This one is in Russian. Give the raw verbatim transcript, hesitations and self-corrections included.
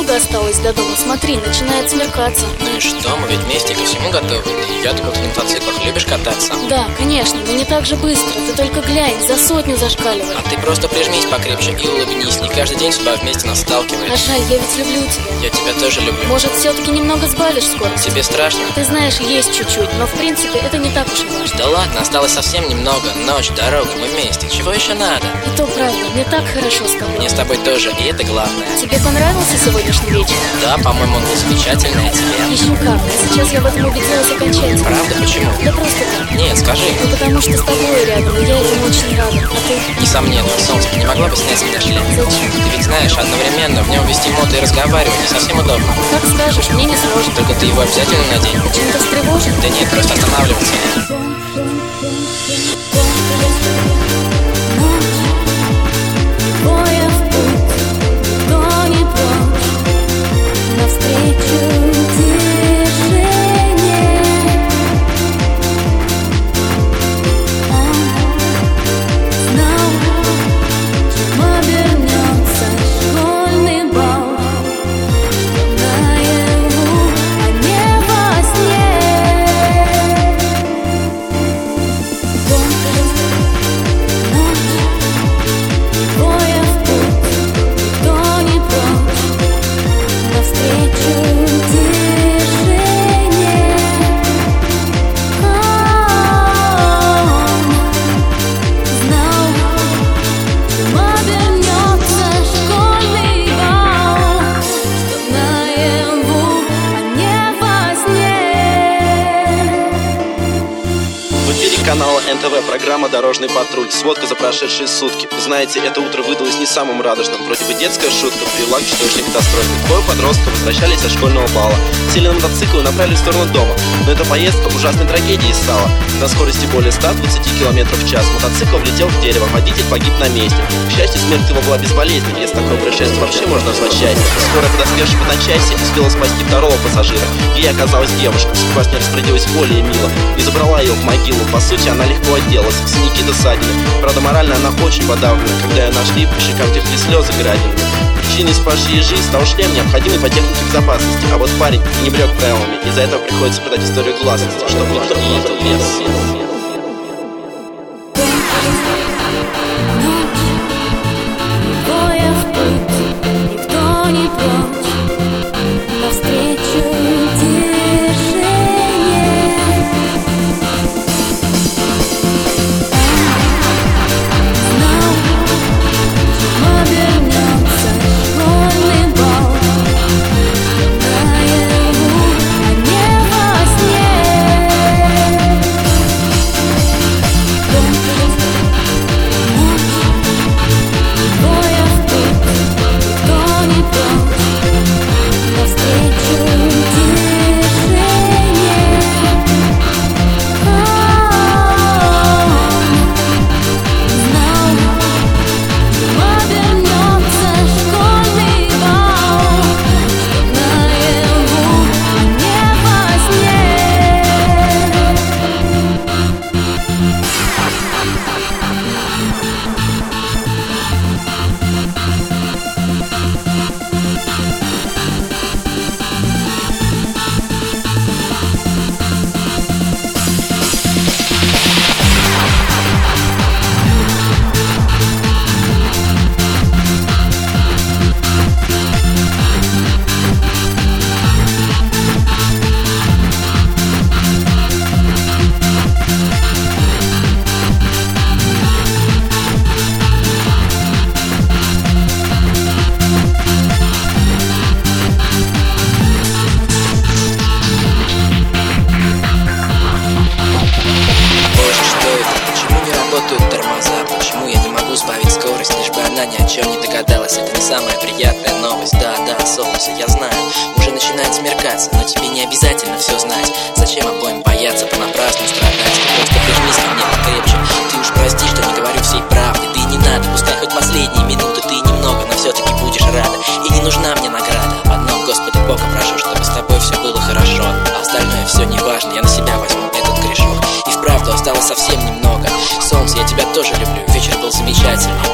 немного осталось до дома. Смотри, начинает смеркаться. Ну и что, мы ведь вместе ко всему готовы. Ты идёт, как на мотоциклах, любишь кататься? Да, конечно, но не так же быстро. Ты только глянь, за сотню зашкаливает. А ты просто прижмись покрепче и улыбнись. Не каждый день судьба вместе нас сталкивает. А жаль, я ведь люблю тебя. Я тебя тоже люблю. Может, все-таки немного сбавишь скорость? Тебе страшно? Ты знаешь, есть чуть-чуть, но в принципе это не так уж и важно. Да ладно, осталось совсем немного. Ночь, дорога, мы вместе. Чего еще надо? И то правда, мне так хорошо с тобой. Мне с тобой тоже, и это главное. Тебе понравился сегодняшний вечер? Да, по-моему, он был замечательный, а тебе? Еще как. Сейчас я в этом убедилась окончательно. Правда? Почему? Да просто так. Нет, скажи. Ну потому что с тобой рядом, и я этому очень рада. А ты? Несомненно, солнце, ты не могла бы снять с меня шлем? Зачем? Ты ведь знаешь, одновременно в нем вести мото и разговаривать не совсем удобно. Как скажешь, мне не сложно. Только ты его обязательно надень. Чем-то встревожен? Да нет, просто останавливаться. Канала эн тэ вэ, программа «Дорожный патруль». Сводка за прошедшие сутки. Знаете, это утро выдалось не самым радужным. Вроде бы детская шутка привела к чудовищной катастрофе. Двое подростков возвращались со школьного бала. Сели на мотоцикл и направились в сторону дома. Но эта поездка ужасной трагедией стала. На скорости более ста двадцати километров в час мотоцикл влетел в дерево. Водитель погиб на месте. К счастью, смерть его была безболезненной. Если такое происшествие вообще можно назвать счастьем. Скорая, подоспевшая в одночасье, успела спасти второго пассажира. Ей оказалась девушка. Судьба с ней распорядилась более мило и забрала ее в могилу. По сути, она легко отделалась, синяки до ссадины. Правда, морально она очень подавлена. Когда ее нашли, по щекам текли слезы градинами. Причиной спасшей ей жизнь стал шлем, необходимый по технике безопасности. А вот парень не брёк правилами. Из-за этого приходится продать историю гласности, чтобы никто не видел лес. Самая приятная новость, да, да, солнце, я знаю, уже начинает смеркаться, но тебе не обязательно все знать. Зачем обоим бояться понапрасну страдать? Ты просто прижмись ко мне покрепче. Ты уж прости, что не говорю всей правды. Да и не надо, пускай хоть последние минуты ты немного, но все-таки будешь рада. И не нужна мне награда. В одном Господа Бога прошу, чтобы с тобой все было хорошо. А остальное все не важно, я на себя возьму этот грешок. И вправду осталось совсем немного. Солнце, я тебя тоже люблю, вечер был замечательный.